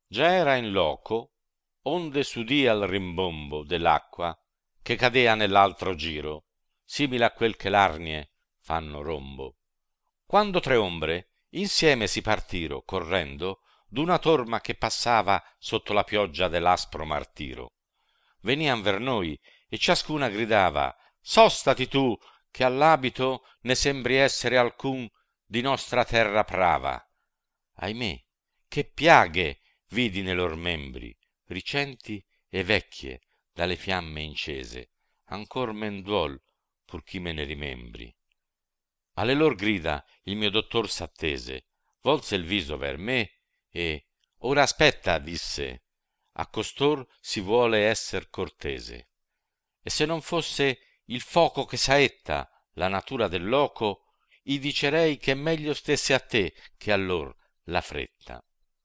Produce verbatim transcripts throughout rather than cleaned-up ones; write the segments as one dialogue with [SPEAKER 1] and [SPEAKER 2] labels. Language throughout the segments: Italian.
[SPEAKER 1] già era in loco, onde s'udì al rimbombo dell'acqua che cadea nell'altro giro, simile a quel che l'arnie fanno rombo. Quando tre ombre insieme si partiro, correndo, d'una torma che passava sotto la pioggia dell'aspro martiro. Venian ver noi e ciascuna gridava: sostati tu, che all'abito ne sembri essere alcun di nostra terra prava. Ahimè, che piaghe vidi ne lor membri, ricenti e vecchie dalle fiamme incese, ancor men duol pur chi me ne rimembri. Alle lor grida il mio dottor s'attese, volse il viso ver me e ora aspetta, disse, a costor si vuole esser cortese. E se non fosse il foco che saetta la natura del loco, i dicerei che meglio stesse a te che a lor la fretta.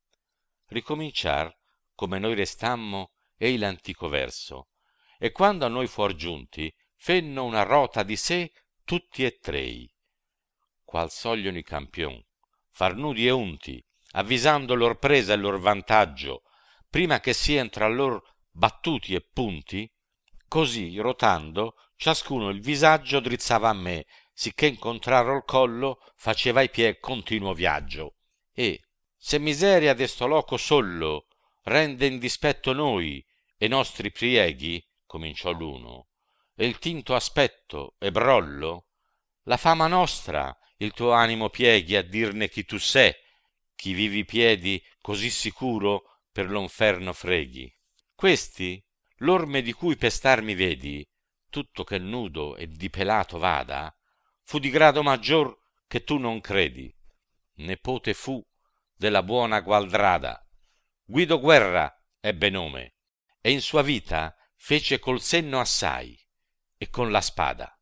[SPEAKER 1] Ricominciar, come noi restammo, ei l'antico verso, e quando a noi fuor giunti, fenno una rota di sé tutti e trei. Qual sogliono i campion, far nudi e unti, avvisando lor presa e lor vantaggio, prima che sien tra lor battuti e punti, così, rotando, ciascuno il visaggio drizzava a me, sicché incontraro il collo faceva i piè continuo viaggio. E, se miseria desto loco sollo rende in dispetto noi e nostri prieghi, cominciò l'uno, e il tinto aspetto e brollo, la fama nostra il tuo animo pieghi a dirne chi tu sei, chi vivi piedi così sicuro per l'onferno freghi. Questi, l'orme di cui pestar mi vedi, tutto che nudo e di pelato vada, fu di grado maggior che tu non credi. Nepote fu della buona Gualdrada. Guido Guerra ebbe nome, e in sua vita fece col senno assai, e con la spada.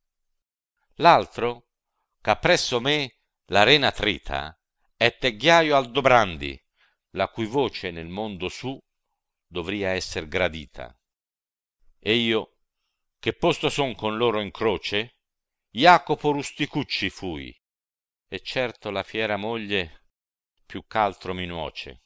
[SPEAKER 1] L'altro, ch'appresso me l'arena trita, è Tegghiaio Aldobrandi, la cui voce nel mondo su dovria esser gradita. E io, che posto son con loro in croce, Jacopo Rusticucci fui, e certo la fiera moglie più ch'altro mi nuoce.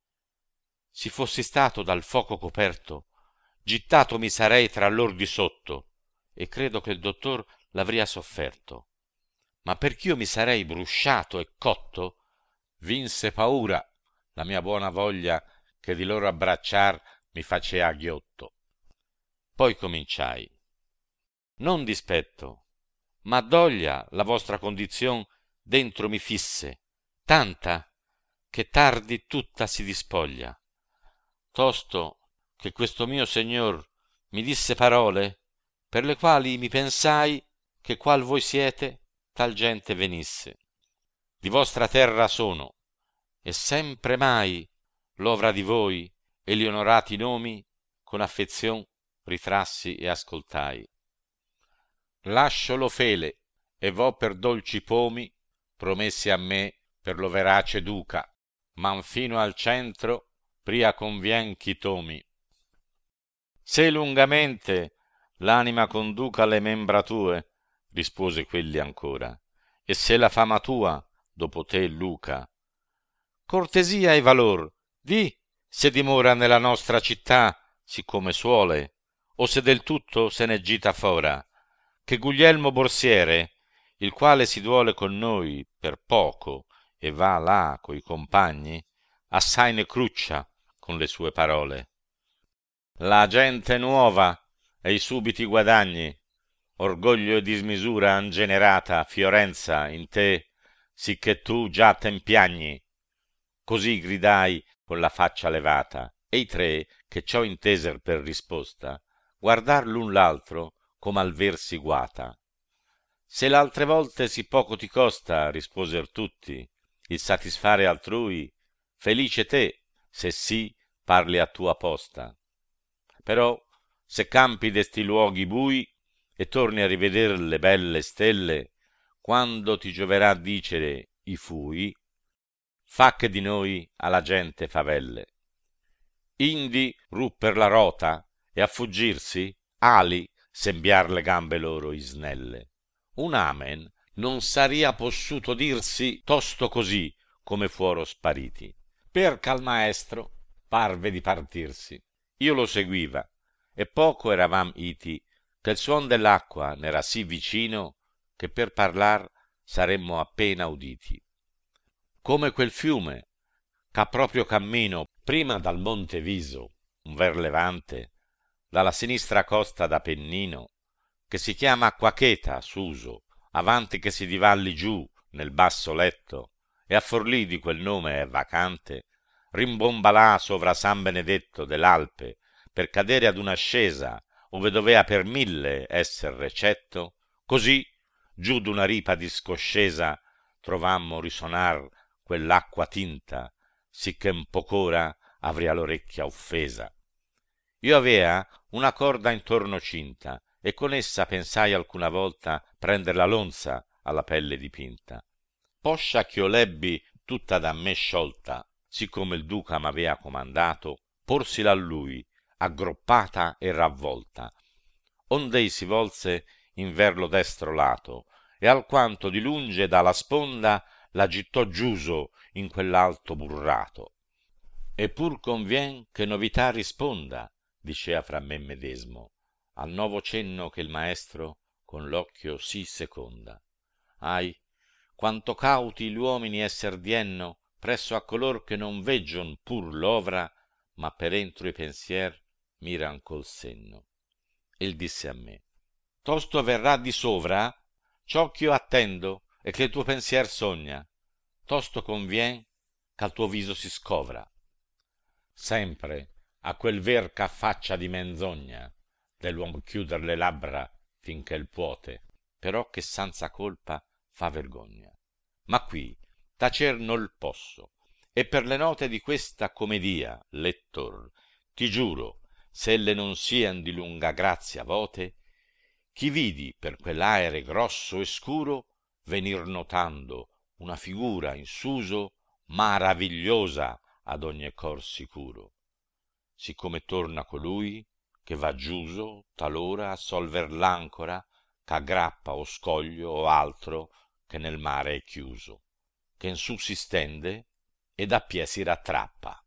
[SPEAKER 1] Si fossi stato dal foco coperto, gittato mi sarei tra lor di sotto, e credo che il dottor l'avria sofferto. Ma perch'io mi sarei brusciato e cotto, vinse paura la mia buona voglia che di loro abbracciar mi facea ghiotto. Poi cominciai: non dispetto, ma doglia la vostra condizion dentro mi fisse, tanta che tardi tutta si dispoglia. Tosto che questo mio Signor mi disse parole, per le quali mi pensai che qual voi siete, tal gente venisse. Di vostra terra sono, e sempre mai l'ovra di voi e gli onorati nomi con affezion ritrassi e ascoltai. Lascio lo fele e vo per dolci pomi promessi a me per lo verace duca, man fino al centro pria convien chi tomi. Se lungamente l'anima conduca le membra tue, rispose quelli ancora, e se la fama tua dopo te Luca, cortesia e valor, di se dimora nella nostra città siccome suole, o se del tutto se ne gita fora, che Guglielmo Borsiere, il quale si duole con noi per poco e va là coi compagni, assai ne cruccia con le sue parole. La gente nuova e i subiti guadagni, orgoglio e dismisura han generata Fiorenza in te, sicché tu già t'empiagni. Così gridai con la faccia levata, e i tre, che ciò inteser per risposta, guardar l'un l'altro come al versi guata. Se l'altre volte sì poco ti costa, risposer tutti, il satisfare altrui, felice te, se sì parli a tua posta. Però, se campi desti luoghi bui e torni a riveder le belle stelle, quando ti gioverà dicere i fui, fa che di noi alla gente favelle. Indi rupper la rota e a fuggirsi ali sembiar le gambe loro isnelle. Un amen non saria possuto dirsi tosto così come fuoro spariti. Perca al maestro parve di partirsi. Io lo seguiva, e poco eravam iti, che il suon dell'acqua n'era sì vicino, che per parlar saremmo appena uditi. Come quel fiume, c'ha proprio cammino prima dal Monte Viso, un ver levante, dalla sinistra costa d'Apennino, che si chiama Acqua Cheta, Suso, avanti che si divalli giù nel basso letto, e a Forlì di quel nome è vacante, rimbomba là sovra San Benedetto dell'Alpe, per cadere ad un'ascesa, ove dovea per mille esser recetto, così, giù d'una ripa discoscesa, trovammo risonar quell'acqua tinta, sicché un poc'ora avria l'orecchia offesa. Io avea una corda intorno cinta, e con essa pensai alcuna volta prender la lonza alla pelle dipinta. Poscia ch'io lebbi tutta da me sciolta, siccome il duca m'avea comandato, porsila a lui, aggroppata e ravvolta. Ond'ei si volse in ver lo destro lato, e alquanto di lunge dalla sponda la gittò giuso in quell'alto burrato. E pur convien che novità risponda, dicea fra me medesmo, al novo cenno che il maestro con l'occhio sì seconda. Ahi, quanto cauti gli uomini esser dienno presso a color che non veggion pur l'ovra, ma per entro i pensier miran col senno. Il disse a me: tosto verrà di sovra ciò ch'io attendo e che il tuo pensier sogna, tosto convien ch'al tuo viso si scovra. Sempre a quel ver ch'a faccia di menzogna dell'uom chiuder le labbra finché il puote, però che senza colpa fa vergogna. Ma qui tacer nol posso, e per le note di questa comedia, lettor, ti giuro, se elle non sian di lunga grazia vote, chi vidi per quell'aere grosso e scuro venir notando una figura in suso maravigliosa ad ogni cor sicuro, siccome torna colui che va giuso talora a solver l'ancora ch'a grappa o scoglio o altro che nel mare è chiuso, che in su si stende ed a pie si rattrappa.